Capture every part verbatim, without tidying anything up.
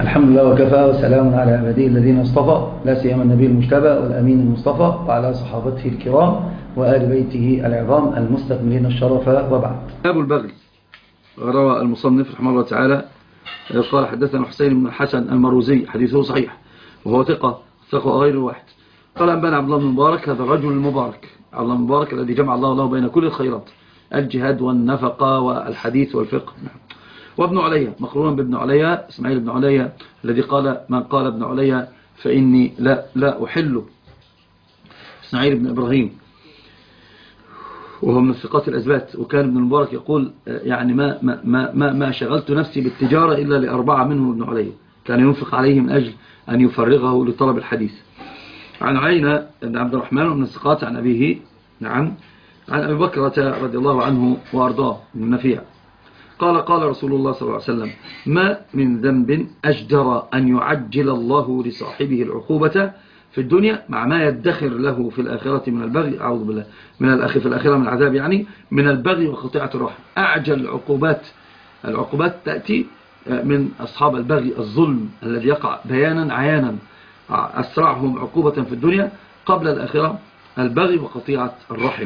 الحمد لله وكفى وسلام على عباده الذين اصطفى، لا سيما النبي المجتبى والأمين المصطفى وعلى صحابته الكرام وآل بيته العظام المستكملين الشرف، وبعد. باب البغي. روى المصنف رحمه الله تعالى قال حدثنا حسين بن الحسن المروزي، حديثه صحيح وهو ثقة ثقة غير واحد. قال أنبانا عبد الله بن مبارك، هذا الرجل المبارك عبد الله بن مبارك الذي جمع الله له بين كل الخيرات، الجهاد والنفقة والحديث والفقه. وابن عليا مقرونا بابن عليا، اسماعيل بن عليا الذي قال من قال ابن عليا فإني لا لا أحله، اسماعيل بن إبراهيم وهو من الثقات الأثبات. وكان ابن المبارك يقول يعني ما ما ما ما شغلت نفسي بالتجارة إلا لأربعة منهم ابن عليا، كان ينفق عليه من أجل أن يفرغه لطلب الحديث. عن عينة بن عبد الرحمن ومن الثقات عن أبيه، نعم، عن أبي بكرة رضي الله عنه وأرضاه من نفيع قال قال رسول الله صلى الله عليه وسلم: ما من ذنب أجدر أن يعجل الله لصاحبه العقوبة في الدنيا مع ما يدخر له في الآخرة من البغي، أعوذ بالله من الأخ في الآخرة من العذاب، يعني من البغي وقطيعة الرحم. أعجل العقوبات، العقوبات تأتي من أصحاب البغي، الظلم الذي يقع بيانا عيانا، أسرعهم عقوبة في الدنيا قبل الآخرة البغي وقطيعة الرحم.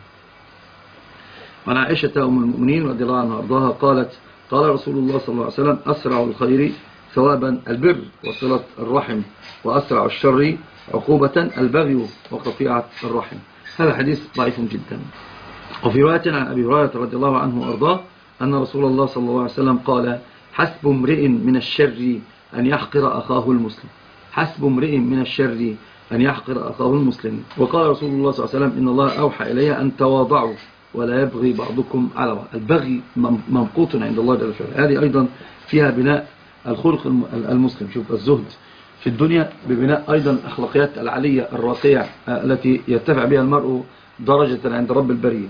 وعن عائشة أم المؤمنين رضي الله عنها وأرضاها قالت: قال رسول الله صلى الله عليه وسلم: أسرع الخير ثوابا البر وصلة الرحم، وأسرع الشر عقوبة البغي وقطيعة الرحم. هذا حديث ضعيف جدا. وفي رواية عن أبي هريرة رضي الله عنه وأرضاه أن رسول الله صلى الله عليه وسلم قال: حسب امرئ من الشر أن يحقر أخاه المسلم، حسب امرئ من الشر أن يحقر أخاه المسلم. وقال رسول الله صلى الله عليه وسلم: إن الله أوحى إلي أن تواضعوا ولا يبغي بعضكم على بعض. البغي ممقوت عند الله جل وعلا. هذه أيضا فيها بناء الخلق المسلم. شوف الزهد في الدنيا ببناء أيضا الأخلاقيات العالية الراقية التي يرتفع بها المرء درجة عند رب البرية.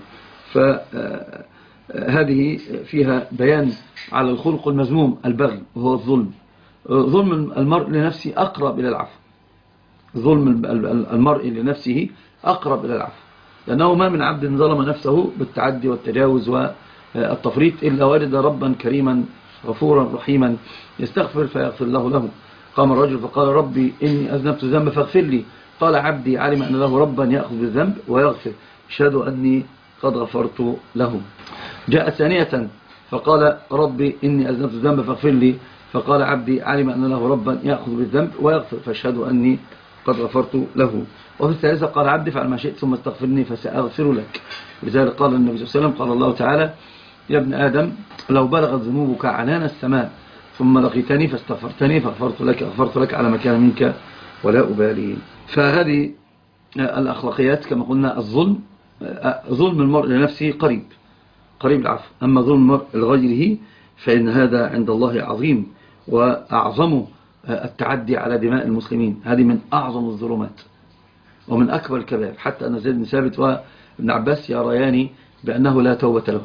فهذه فيها بيان على الخلق المذموم البغي، وهو الظلم. ظلم المرء لنفسه أقرب إلى العفو، ظلم المرء لنفسه أقرب إلى العفو، لأنه ما من عبد ظلم نفسه بالتعدي والتجاوز والتفريط إلا وجد ربا كريما غفورا رحيما يستغفر فيغفر له له. قام الرجل فقال: ربي إني أذنبت ذنب فاغفر لي. قال: عبدي علم أن له ربا يأخذ بالذنب ويغفر، أشهد أني قد غفرت له. جاء ثانية فقال: ربي إني أذنبت ذنب فاغفر لي. فقال: عبدي علم أن له ربا يأخذ بالذنب ويغفر، فأشهد أني قد غفرت له. وفي الثالثة قال: عبدي فعل ما شئت ثم استغفرني فسأغفر لك. لذلك قال النبي صلى الله عليه وسلم: قال الله تعالى: يا ابن آدم لو بلغت ذنوبك عنان السماء ثم لقيتني فاستغفرتني فغفرت لك غفرت لك على ما كان منك ولا أبالي. فهذه الأخلاقيات كما قلنا. الظلم، ظلم المرء لنفسه قريب قريب العفو، أما ظلم المرء لغيره فإن هذا عند الله عظيم، وأعظم التعدي على دماء المسلمين. هذه من أعظم الظلمات ومن أكبر الكبائر، حتى أن زيد بن ثابت وابن عباس يريان بأنه لا توبة له.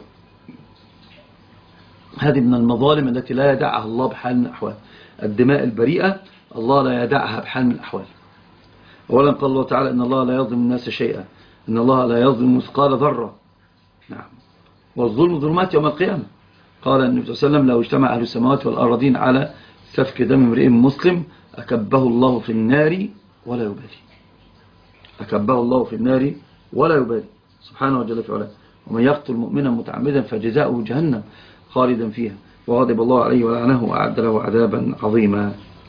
هذه من المظالم التي لا يدعها الله بحال من الأحوال. الدماء البريئة الله لا يدعها بحال من الأحوال. أولا قال الله تعالى: إن الله لا يظلم الناس شيئا، إن الله لا يظلم مثقال ذرة. نعم، والظلم ظلمات يوم القيامة. قال النبي صلى الله عليه وسلم: لو اجتمع أهل السماوات والأرضين على سفك دم امرئ مسلم أكبه الله في النار ولا يبالي. أكبه الله في النار ولا يبالي سبحانه وجل في علاه. ومن يقتل مؤمنا متعمدا فجزاؤه جهنم خالدا فيها وغضب الله عليه ولعنه وأعد له عذابا عظيما.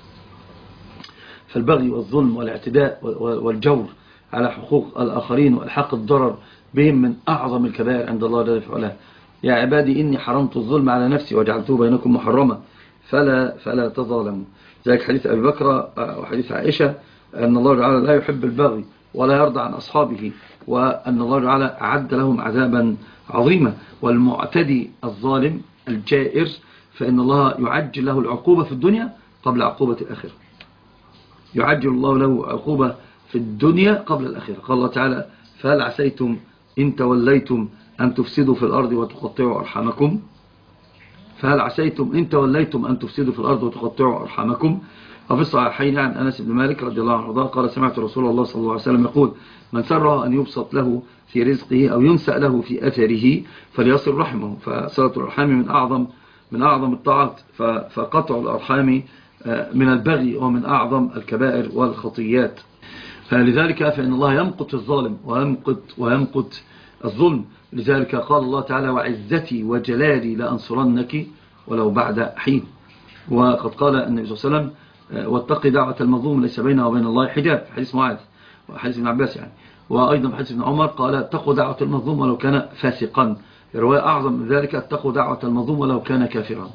فالبغي والظلم والاعتداء والجور على حقوق الآخرين وإلحاق الضرر بهم من أعظم الكبائر عند الله جل في علاه. يا عبادي إني حرمت الظلم على نفسي وجعلته بينكم محرما فلا فلا تظالموا. ذلك حديث أبي بكر وحديث عائشة أن الله تعالى لا يحب البغي ولا يرضى عن أصحابه، وأن الله تعالى أعد لهم عذابا عظيما. والمعتدي الظالم الجائر فإن الله يعجل له العقوبة في الدنيا قبل عقوبة الآخرة. يعجل الله له عقوبة في الدنيا قبل الآخرة. قال الله تعالى: فهل عسيتم إن توليتم أن تفسدوا في الأرض وتقطعوا أرحامكم. فهل عسيتم إن توليتم أن تفسدوا في الأرض وتقطعوا أرحامكم. وفي الصحيحين عن أنس بن مالك رضي الله عنه قال: سمعت رسول الله صلى الله عليه وسلم يقول: من سره أن يبسط له في رزقه أو ينسأ له في أثره فليصل رحمه. فصلة الأرحام من أعظم من أعظم الطاعات، فقطع الأرحام من البغي ومن أعظم الكبائر والخطيات. لذلك فإن الله يمقت الظالم ويمقت, ويمقت الظلم. لذلك قال الله تعالى وعزتي وجلالي لأنصرنك ولو بعد حين. وقد قال النبي صلى الله عليه وسلم واتقي دعوة المظلوم ليس بينها وبين الله حجاب، حديث معاذ وحديث ابن عباس يعني. وأيضا حديث ابن عمر قال اتقوا دعوة المظلوم ولو كان فاسقا. رواية أعظم من ذلك اتقوا دعوة المظلوم ولو كان كافرا.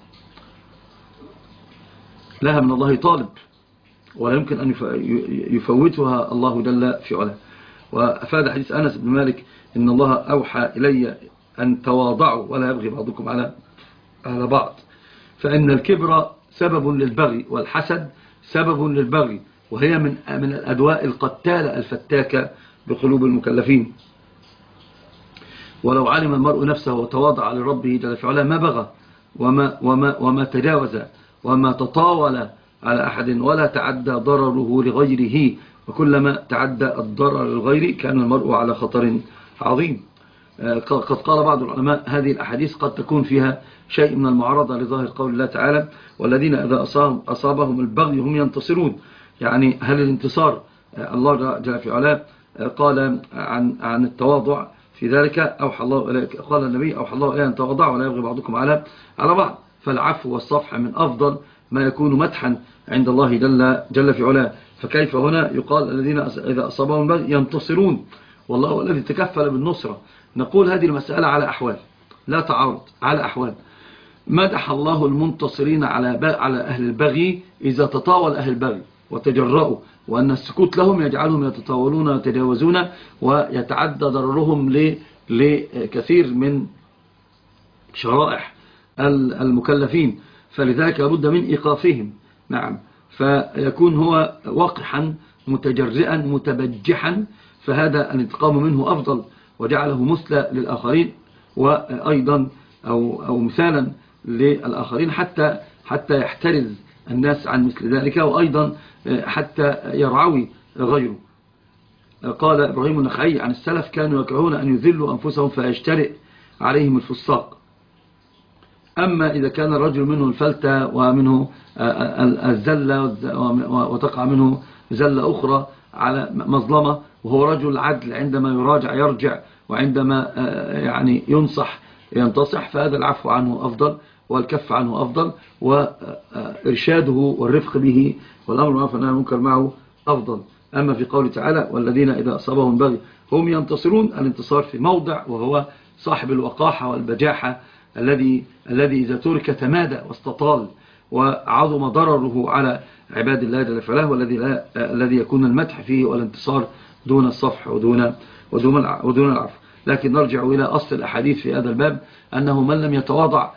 لها من الله طالب ولا يمكن أن يفوتها الله جل في علاه. وأفاد حديث أنس بن مالك إن الله أوحى إلي أن تواضعوا ولا يبغي بعضكم على على بعض، فإن الكبر سبب للبغي والحسد سبب للبغي، وهي من من الأدواء القتالة الفتاكة بقلوب المكلفين. ولو علم المرء نفسه وتواضع لربه جل في علاه ما بغى وما, وما, وما تجاوز وما تطاول على أحد ولا تعدى ضرره لغيره، وكلما تعدى الضرر للغير كان المرء على خطر عظيم. قد قال بعض العلماء هذه الأحاديث قد تكون فيها شيء من المعارضة لظاهر قول الله تعالى والذين إذا أصابهم البغي هم ينتصرون. يعني هل الانتصار الله جل في علاه قال عن عن التواضع في ذلك أوحى الله إليك، قال النبي أوحى الله إليه أن تواضعوا ولا يبغي بعضكم على على بعض. فالعفو والصفح من أفضل ما يكون مدحا عند الله جل, جل في علاه. فكيف هنا يقال الذين إذا أصابهم البغي ينتصرون، والله هو الذي تكفل بالنصرة. نقول هذه المسألة على أحوال لا تعارض، على أحوال. مدح الله المنتصرين على على أهل البغي إذا تطاول أهل البغي وتجرؤوا، وأن السكوت لهم يجعلهم يتطاولون ويتجاوزون ويتعدى ضررهم لكثير من شرائح المكلفين. فلذلك لابد من إيقافهم. نعم، فيكون هو وقحا متجرئا متبجحا، فهذا الانتقام منه أفضل وجعله مثلى للآخرين، وأيضا أو, أو مثالا للآخرين حتى حتى يحترز الناس عن مثل ذلك، وأيضا حتى يرعوي غيره. قال إبراهيم النخعي عن السلف كانوا يكرهون أن يذلوا أنفسهم فيجترئ عليهم الفساق. أما إذا كان الرجل منه الفلتة ومنه الزلة وتقع منه زلة أخرى على مظلمة وهو رجل عدل، عندما يراجع يرجع وعندما يعني ينصح ينتصح، فهذا العفو عنه أفضل والكف عنه أفضل، وإرشاده والرفق به والأمر معروف والنهي عن المنكر معه أفضل. أما في قوله تعالى والذين إذا أصابهم بغي هم ينتصرون، الانتصار في موضع وهو صاحب الوقاحة والبجاحة الذي الذي إذا ترك تمادى واستطال وعظم ضرره على عباد الله جل في علاه، والذي لا الذي يكون المدح فيه والانتصار دون الصفح ودون ودون ودون العفو. لكن نرجع إلى أصل الأحاديث في هذا الباب، أنه من لم يتواضع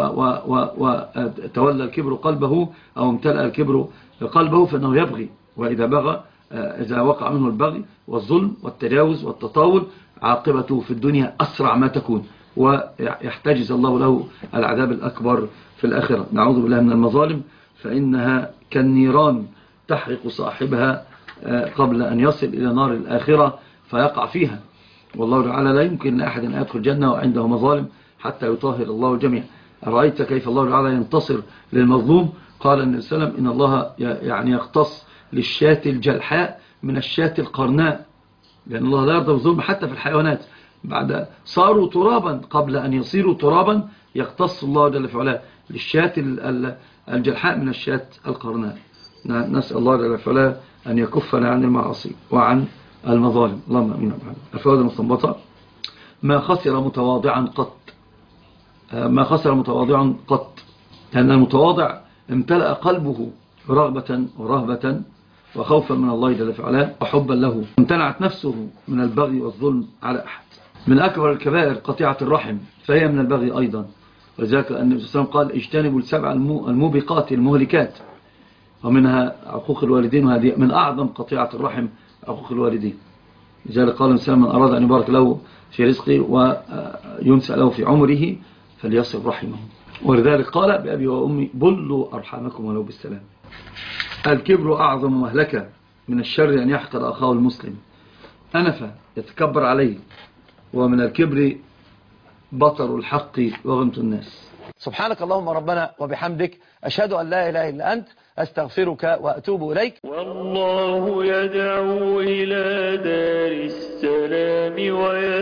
وتولى الكبر قلبه أو امتلأ الكبر قلبه فإنه يبغي، وإذا بغى إذا وقع منه البغي والظلم والتجاوز والتطاول عاقبته في الدنيا أسرع ما تكون، ويحتجز الله له العذاب الأكبر في الآخرة. نعوذ بالله من المظالم، فإنها كالنيران تحرق صاحبها قبل أن يصل إلى نار الآخرة فيقع فيها. والله تعالى لا يمكن لأحد أن يدخل الجنة وعنده مظالم حتى يطهر الله الجميع. أرأيت كيف الله تعالى ينتصر للمظلوم؟ قال النبي صلى الله عليه وسلم إن الله يعني يختص للشاة الجلحاء من الشاة القرناء، لأن الله لا يرضى بالظلم حتى في الحيوانات. بعد صاروا ترابا قبل أن يصيروا ترابا يختص الله جل في علاه للشاة الجلحاء من الشاة القرناء. نسأل الله جل في علاه أن يكفنا عن المعاصي وعن المظالم، اللهم امين. الفوائد المستنبطة: ما خسر متواضعا قط ما خسر متواضعا قط لأن المتواضع امتلأ قلبه رغبة ورهبة وخوفا من الله جل وعلا وحبا له، امتنعت نفسه من البغي والظلم على أحد. من أكبر الكبائر قطيعة الرحم، فهي من البغي أيضا، وذلك النبي صلى الله عليه وسلم قال اجتنبوا السبع الموبقات المهلكات، ومنها عقوق الوالدين، وهذه من أعظم قطيعة الرحم عقوق الوالدين. لذلك قال الإنسان من أراد أن يبارك له في رزقه وينسى له في عمره فليصل رحمه. ولذلك قال بأبي وأمي بلوا أرحامكم ولو بالسلام. الكبر أعظم مهلكة من الشر أن يحقر أخاه المسلم أنفة يتكبر عليه، ومن الكبر بطر الحق وغمت الناس. سبحانك اللهم ربنا وبحمدك، أشهد أن لا إله إلا أنت، أستغفرك وأتوب إليك. والله يدعو إلى دار السلام ويدعو